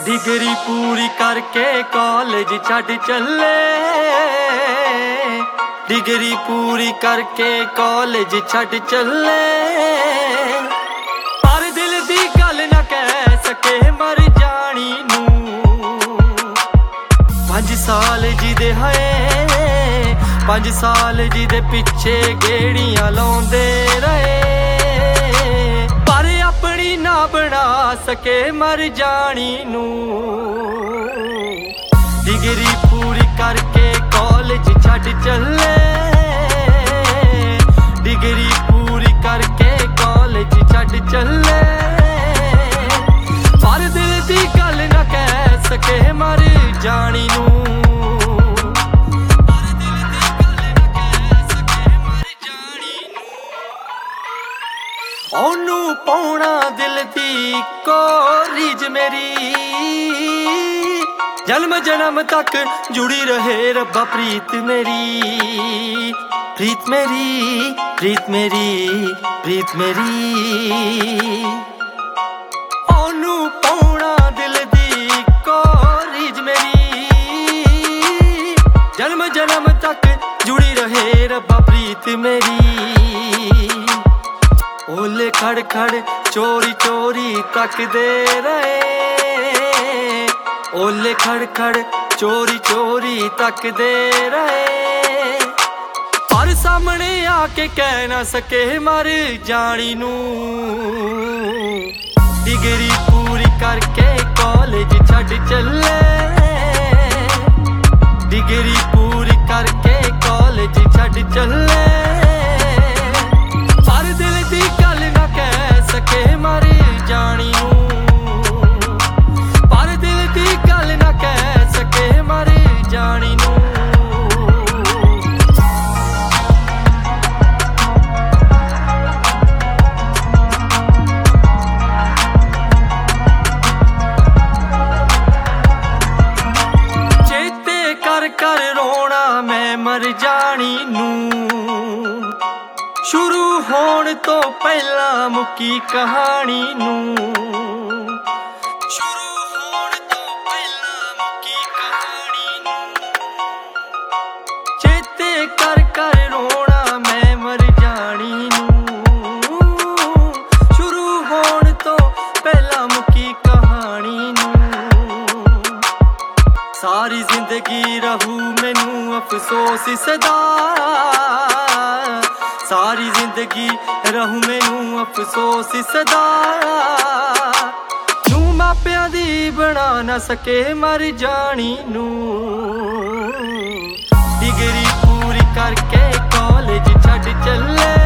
Degree पूरी करके college छड्ड चले। डिग्री पूरी करके कॉलेज छड्ड चले। पर दिल दी गल ना कह सके मर जानी नू। 5 साल जिदे है 5 साल जिदे पिछे गेड़ियां लाउंदे रहे। पर अपनी ना बना सके मर जानी नू। डिग्री पूरी करके कॉलेज छड्ड चले। डिग्री पूरी करके कॉलेज छड्ड चले। पर दिल दी गल ना कह सके मर जानी नू। ओनू पाउणा दिल दी कोरीज मेरी। जन्म जन्म तक जुड़ी रहे रब्बा प्रीत मेरी। प्रीत मेरी प्रीत मेरी प्रीत मेरी। ओनू पाउणा दिल दी कोरीज मेरी। जन्म जन्म तक जुड़ी रहे रब्बा प्रीत मेरी। ओले खड़ खड़ चोरी चोरी तकदे रहे। ओले खड़ खड़ चोरी चोरी तकदे रहे। पर सामने आके कह ना सके मर जानी नू। डिग्री पूरी करके कॉलेज छड्ड चले। डिग्री पूरी करके कॉलेज छड्ड चले। पर दिल दी गल ना कह सके मर जानी नू। पर दिल दी गल ना कह सके मर जानी नू। चेते कर कर रोना मैं मर जानी नू। शुरू होण तो पहला मुकी कहानी नू। शुरू होण तो पहला मुकी कहानी नू। चेते कर कर रोना मैं मर जानी नू। शुरू होण तो पहला मुकी कहानी नू। सारी जिंदगी रहू मैनू अफसोस सदा। सारी जिंदगी रहू मैनू अफसोस सदा। नू मापियां दी बना ना सके मर जानी नू। डिग्री पूरी करके कॉलेज छड्ड चले।